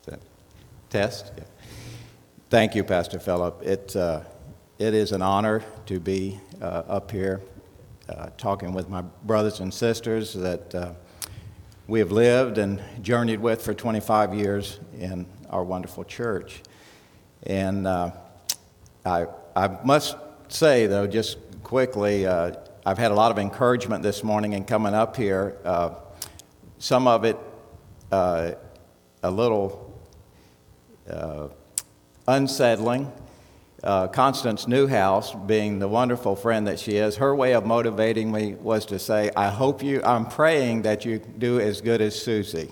That test? Yeah. Thank you, Pastor Philip. It is an honor to be up here talking with my brothers and sisters that we have lived and journeyed with for 25 years in our wonderful church. And I must say, though, just quickly, I've had a lot of encouragement this morning in coming up here. Some of it a little unsettling. Constance Newhouse, being the wonderful friend that she is, her way of motivating me was to say, I'm praying that you do as good as Susie.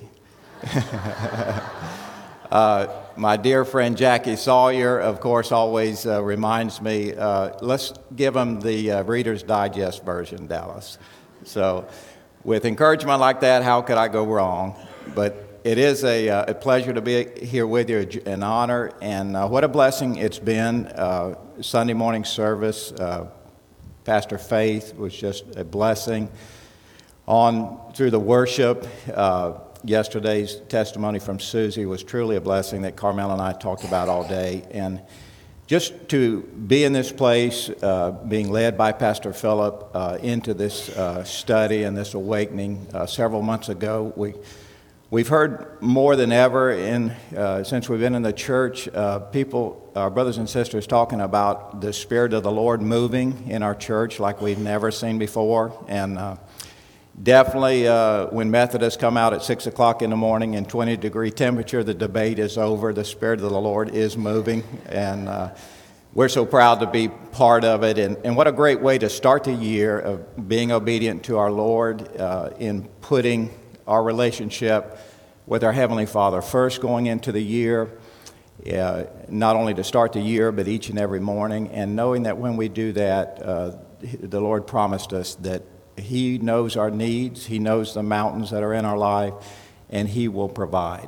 My dear friend Jackie Sawyer, of course, always reminds me, let's give them the Reader's Digest version, Dallas. So with encouragement like that, how could I go wrong? But it is a pleasure to be here with you, an honor, and what a blessing it's been. Sunday morning service, Pastor Faith was just a blessing. On through the worship, yesterday's testimony from Susie was truly a blessing that Carmel and I talked about all day. And just to be in this place, being led by Pastor Philip into this study and this awakening several months ago, We've heard more than ever since we've been in the church, our brothers and sisters talking about the Spirit of the Lord moving in our church like we've never seen before. And definitely when Methodists come out at 6 o'clock in the morning in 20-degree temperature, the debate is over. The Spirit of the Lord is moving. And we're so proud to be part of it. And what a great way to start the year of being obedient to our Lord in putting our relationship with our Heavenly Father first going into the year, not only to start the year, but each and every morning, and knowing that when we do that, the Lord promised us that He knows our needs, He knows the mountains that are in our life, and He will provide.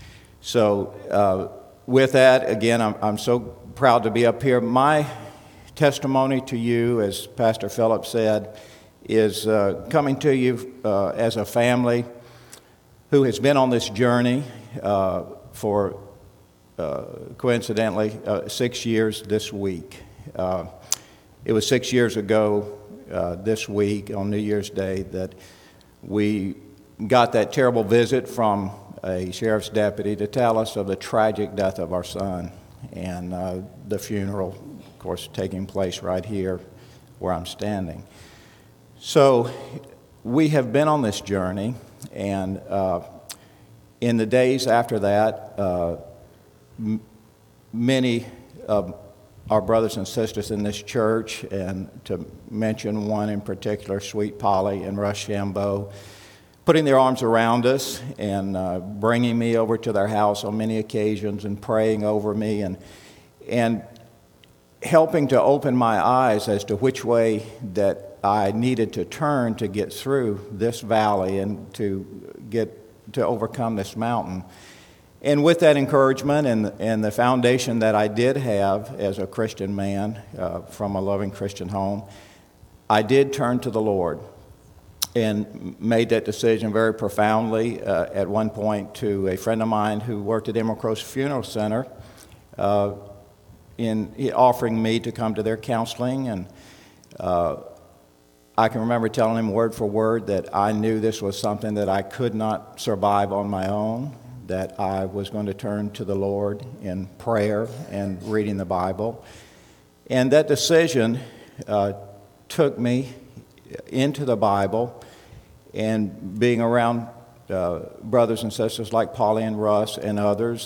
So with that, again, I'm so proud to be up here. My testimony to you, as Pastor Philip said, is coming to you as a family who has been on this journey for, coincidentally, 6 years this week. It was 6 years ago this week, on New Year's Day, that we got that terrible visit from a sheriff's deputy to tell us of the tragic death of our son, and the funeral, of course, taking place right here where I'm standing. So we have been on this journey, and in the days after that, many of our brothers and sisters in this church, and to mention one in particular, Sweet Polly and Russ Shambo, putting their arms around us and bringing me over to their house on many occasions and praying over me and helping to open my eyes as to which way that I needed to turn to get through this valley and to overcome this mountain. And with that encouragement and the foundation that I did have as a Christian man from a loving Christian home, I did turn to the Lord and made that decision very profoundly at one point to a friend of mine who worked at Emerald Cross Funeral Center in offering me to come to their counseling. And I can remember telling him word for word that I knew this was something that I could not survive on my own, that I was going to turn to the Lord in prayer and reading the Bible. And that decision took me into the Bible and being around brothers and sisters like Polly and Russ and others.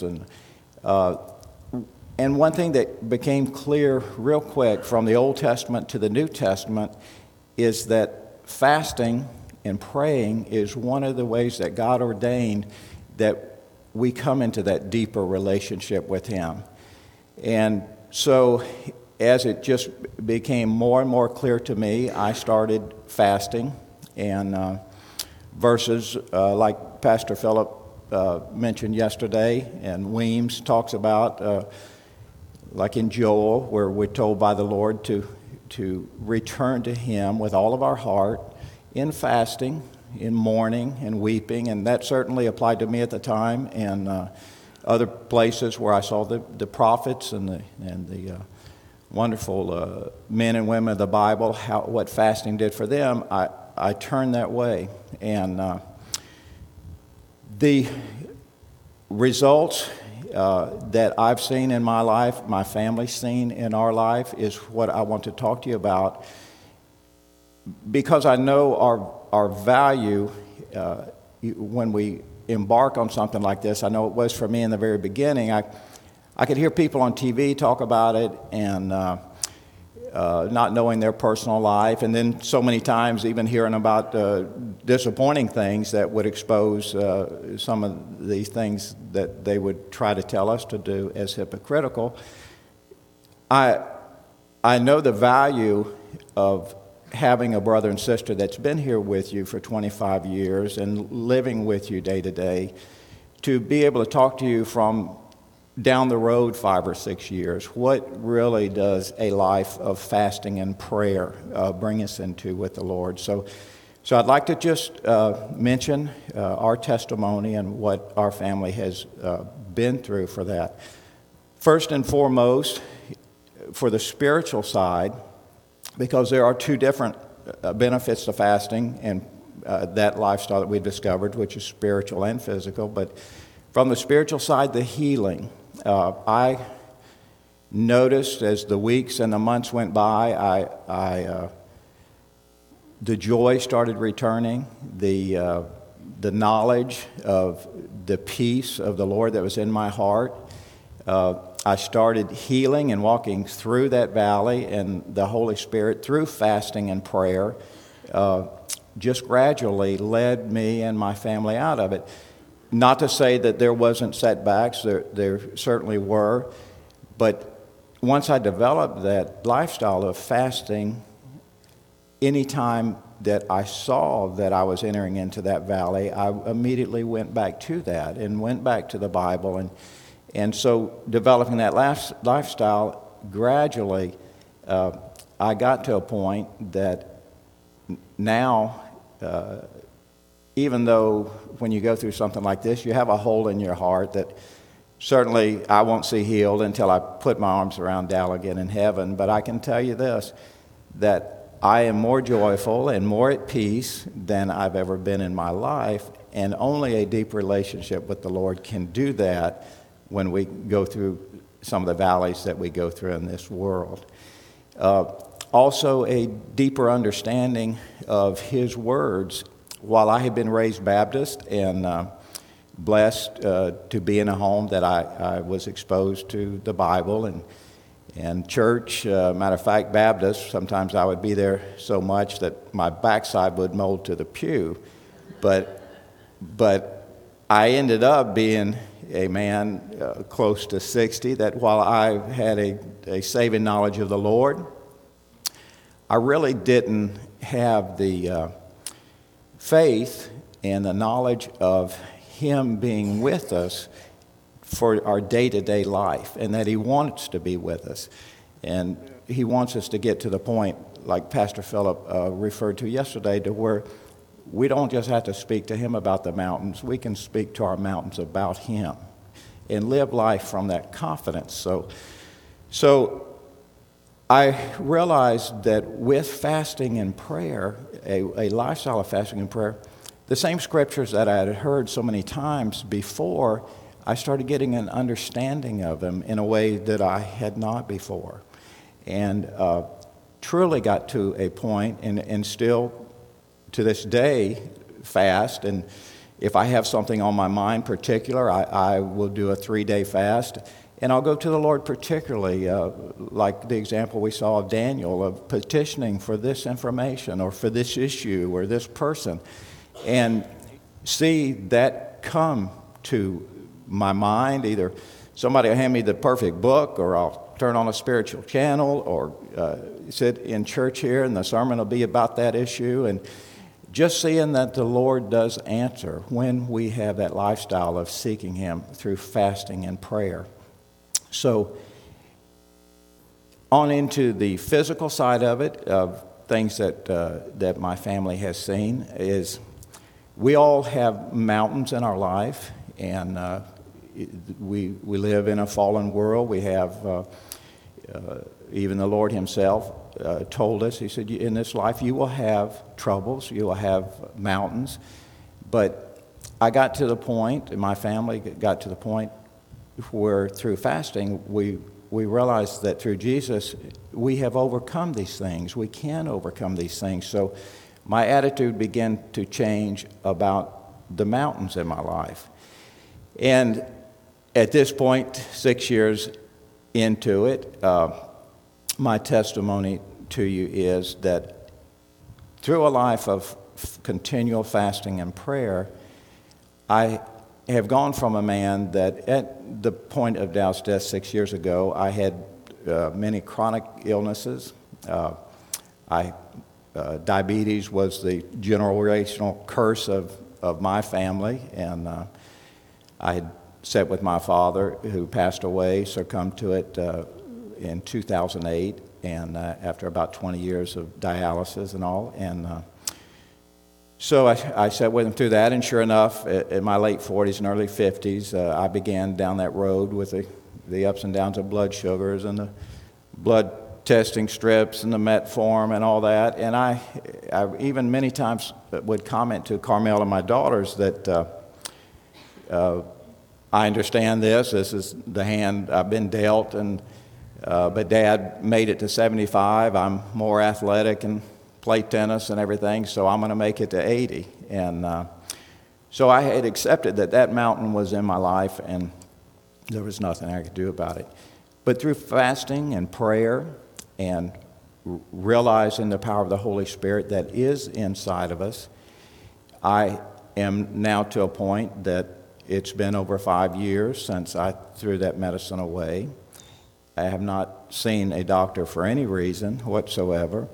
And one thing that became clear real quick from the Old Testament to the New Testament is that fasting and praying is one of the ways that God ordained that we come into that deeper relationship with Him. And so as it just became more and more clear to me, I started fasting, and verses like Pastor Philip mentioned yesterday, and Weems talks about, like in Joel, where we're told by the Lord to return to Him with all of our heart in fasting, in mourning and weeping, and that certainly applied to me at the time. And other places where I saw the prophets and the wonderful men and women of the Bible, what fasting did for them, I turned that way. And the results that I've seen in my life, my family's seen in our life, is what I want to talk to you about, because I know our value when we embark on something like this. I know it was for me in the very beginning. I could hear people on TV talk about it and not knowing their personal life, and then so many times even hearing about disappointing things that would expose some of these things that they would try to tell us to do as hypocritical. I know the value of having a brother and sister that's been here with you for 25 years and living with you day to day, to be able to talk to you from down the road 5 or 6 years. What really does a life of fasting and prayer bring us into with the Lord? So I'd like to just mention our testimony and what our family has been through for that. First and foremost, for the spiritual side, because there are two different benefits to fasting and that lifestyle that we've discovered, which is spiritual and physical. But from the spiritual side, the healing. I noticed as the weeks and the months went by, the joy started returning, the knowledge of the peace of the Lord that was in my heart. I started healing and walking through that valley, and the Holy Spirit, through fasting and prayer, just gradually led me and my family out of it. Not to say that there wasn't setbacks, there certainly were, but once I developed that lifestyle of fasting, anytime that I saw that I was entering into that valley, I immediately went back to that and went back to the Bible. And so developing that lifestyle, gradually, I got to a point that now, even though when you go through something like this, you have a hole in your heart that certainly I won't see healed until I put my arms around Dal again in heaven. But I can tell you this, that I am more joyful and more at peace than I've ever been in my life, and only a deep relationship with the Lord can do that when we go through some of the valleys that we go through in this world. Also, a deeper understanding of His words. While I have been raised Baptist and blessed to be in a home that I was exposed to the Bible and church, matter of fact, Baptist, sometimes I would be there so much that my backside would mold to the pew. But I ended up being a man close to 60, that while I had a saving knowledge of the Lord, I really didn't have the faith and the knowledge of Him being with us for our day-to-day life, and that He wants to be with us. And He wants us to get to the point, like Pastor Philip referred to yesterday, to where we don't just have to speak to Him about the mountains. We can speak to our mountains about Him and live life from that confidence. So I realized that with fasting and prayer, a lifestyle of fasting and prayer, the same scriptures that I had heard so many times before, I started getting an understanding of them in a way that I had not before. And truly got to a point, and still to this day fast. And if I have something on my mind particular, I will do a 3-day fast. And I'll go to the Lord particularly, like the example we saw of Daniel, of petitioning for this information or for this issue or this person, and see that come to my mind. Either somebody will hand me the perfect book, or I'll turn on a spiritual channel, or sit in church here and the sermon will be about that issue. And just seeing that the Lord does answer when we have that lifestyle of seeking Him through fasting and prayer. So on into the physical side of it, of things that my family has seen, is we all have mountains in our life, and we live in a fallen world. We have, even the Lord himself told us, he said, in this life you will have troubles, you will have mountains. But I got to the point, and my family got to the point where through fasting we realized that through Jesus we have overcome these things. We can overcome these things. So my attitude began to change about the mountains in my life. And at this point, 6 years into it, my testimony to you is that through a life of continual fasting and prayer, I have gone from a man that at the point of Dow's death 6 years ago, I had many chronic illnesses. Diabetes was the generational curse of my family, and I had sat with my father, who passed away, succumbed to it in 2008, and after about 20 years of dialysis and all. And so I sat with him through that, and sure enough, in my late 40s and early 50s, I began down that road with the ups and downs of blood sugars and the blood testing strips and the metformin and all that. And I even many times would comment to Carmel and my daughters that I understand this is the hand I've been dealt, and but Dad made it to 75. I'm more athletic and play tennis and everything, so I'm going to make it to 80. And so I had accepted that mountain was in my life, and there was nothing I could do about it. But through fasting and prayer and realizing the power of the Holy Spirit that is inside of us, I am now to a point that it's been over 5 years since I threw that medicine away. I have not seen a doctor for any reason whatsoever.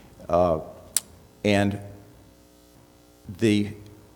And the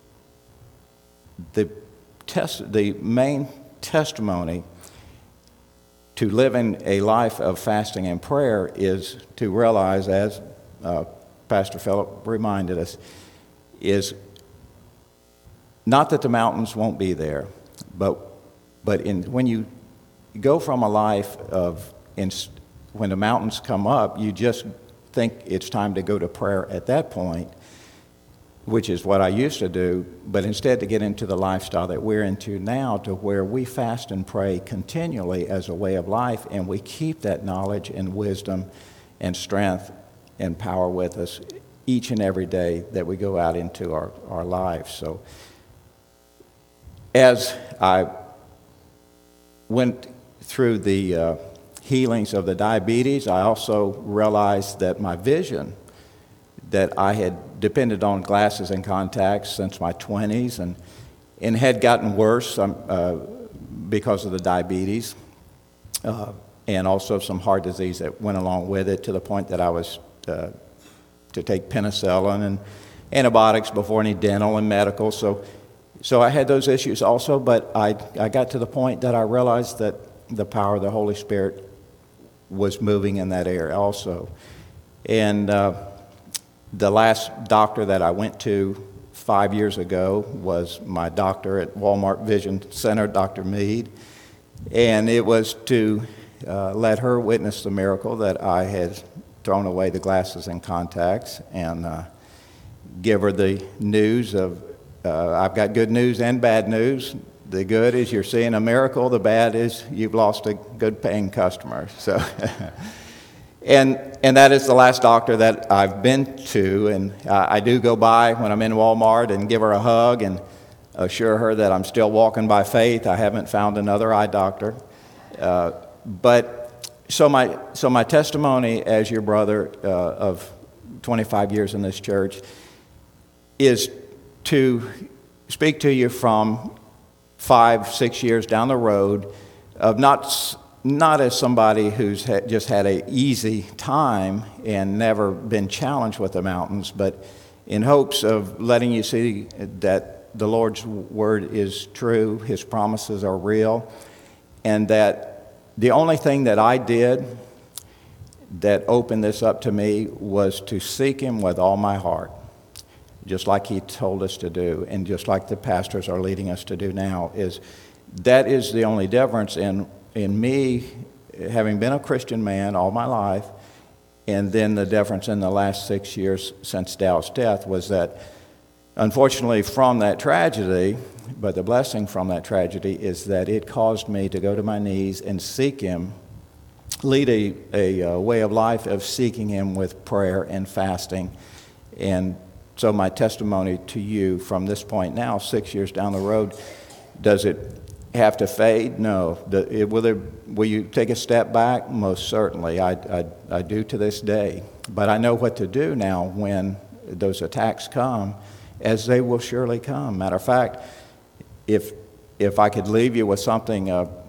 main testimony to living a life of fasting and prayer is to realize, as Pastor Philip reminded us, is not that the mountains won't be there, but when you go from a life of, when the mountains come up, you just think it's time to go to prayer at that point, which is what I used to do, but instead to get into the lifestyle that we're into now, to where we fast and pray continually as a way of life, and we keep that knowledge and wisdom and strength and power with us each and every day that we go out into our lives. So as I went through the healings of the diabetes, I also realized that my vision, that I had depended on glasses and contacts since my 20s and had gotten worse because of the diabetes and also some heart disease that went along with it, to the point that I was to take penicillin and antibiotics before any dental and medical. So I had those issues also, but I got to the point that I realized that the power of the Holy Spirit was moving in that area also. And the last doctor that I went to 5 years ago was my doctor at Walmart Vision Center, Dr. Mead. And it was to let her witness the miracle that I had thrown away the glasses and contacts, and give her the news of, I've got good news and bad news. The good is you're seeing a miracle. The bad is you've lost a good paying customer. So, and that is the last doctor that I've been to. And I do go by when I'm in Walmart and give her a hug and assure her that I'm still walking by faith. I haven't found another eye doctor. But so my testimony as your brother of 25 years in this church is to speak to you from 5-6 years down the road, of not as somebody who's just had an easy time and never been challenged with the mountains, but in hopes of letting you see that the Lord's word is true, his promises are real, and that the only thing that I did that opened this up to me was to seek him with all my heart, just like he told us to do, and just like the pastors are leading us to do now, is that is the only difference in me having been a Christian man all my life, and then the difference in the last 6 years since Dow's death was that, unfortunately, from that tragedy, but the blessing from that tragedy is that it caused me to go to my knees and seek Him, lead a way of life of seeking Him with prayer and fasting. And so my testimony to you from this point now, 6 years down the road, does it have to fade? No. Will you take a step back? Most certainly. I do to this day. But I know what to do now when those attacks come, as they will surely come. Matter of fact, if I could leave you with something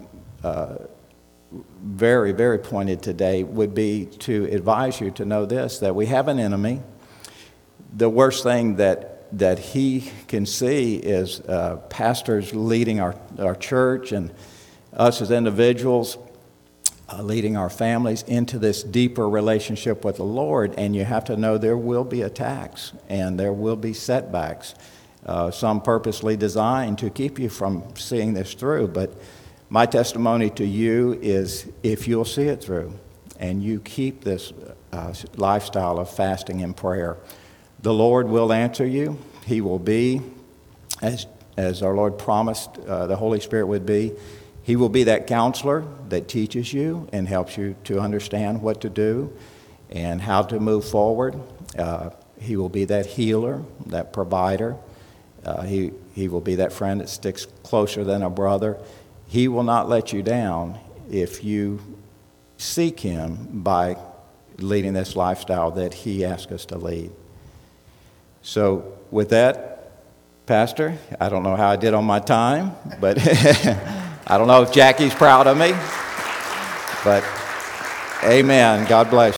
very, very pointed today, would be to advise you to know this, that we have an enemy. The worst thing that he can see is pastors leading our church and us as individuals leading our families into this deeper relationship with the Lord. And you have to know there will be attacks and there will be setbacks, some purposely designed to keep you from seeing this through. But my testimony to you is, if you'll see it through and you keep this lifestyle of fasting and prayer, the Lord will answer you. He will be, as our Lord promised the Holy Spirit would be, He will be that counselor that teaches you and helps you to understand what to do and how to move forward. He will be that healer, that provider. He will be that friend that sticks closer than a brother. He will not let you down if you seek Him by leading this lifestyle that He asks us to lead. So with that, Pastor, I don't know how I did on my time, but I don't know if Jackie's proud of me. But amen. God bless